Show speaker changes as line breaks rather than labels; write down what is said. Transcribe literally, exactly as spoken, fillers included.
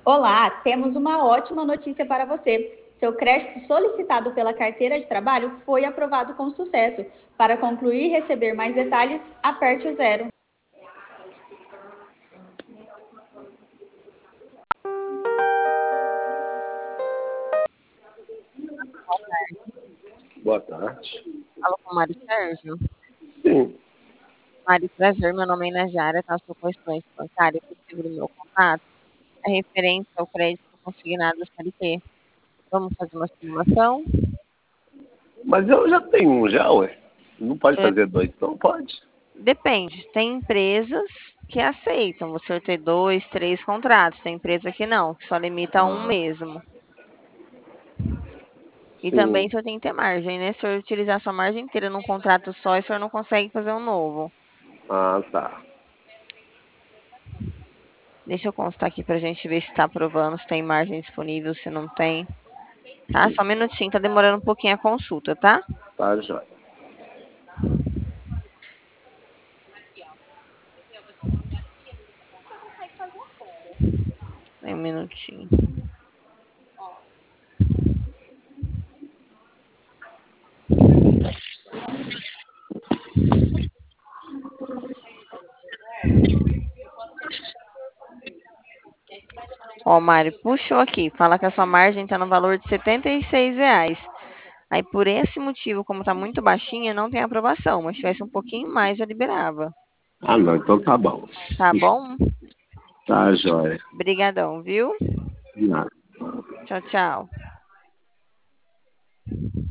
Olá, temos uma ótima notícia para você. Seu crédito solicitado pela carteira de trabalho foi aprovado com sucesso. Para concluir e receber mais detalhes, aperte o zero.
Boa tarde.
Fala com o Mário Sérgio.
Sim,
Mário, prazer, meu nome é Inajara, tá? Sou correspondente bancária, recebi o meu contato. É referente ao crédito consignado da C L T. Vamos fazer uma simulação?
mas eu já tenho um já, ué. Não pode
Você-
fazer dois, não pode.
Depende, tem empresas que aceitam você ter dois, três contratos, tem empresa que não, que só limita a um
Ah,
mesmo. E também
sim.
o senhor tem que ter margem, né? Se o senhor utilizar sua margem inteira num contrato só, o senhor não consegue fazer um novo.
Ah, tá.
Deixa eu constar aqui pra gente ver se está aprovando, se tem margem disponível, se não tem. Tá? Só um minutinho, tá demorando um pouquinho a consulta, tá?
Tá, jóia.
Um minutinho. Ó, Mário, puxou aqui. Fala que a sua margem tá no valor de setenta e seis reais. Aí, por esse motivo, como tá muito baixinha, não tem aprovação. Mas se tivesse um pouquinho mais, já liberava.
Ah, não, então tá bom.
Tá bom?
Tá, jóia.
Brigadão, viu?
Nada.
Tchau, tchau.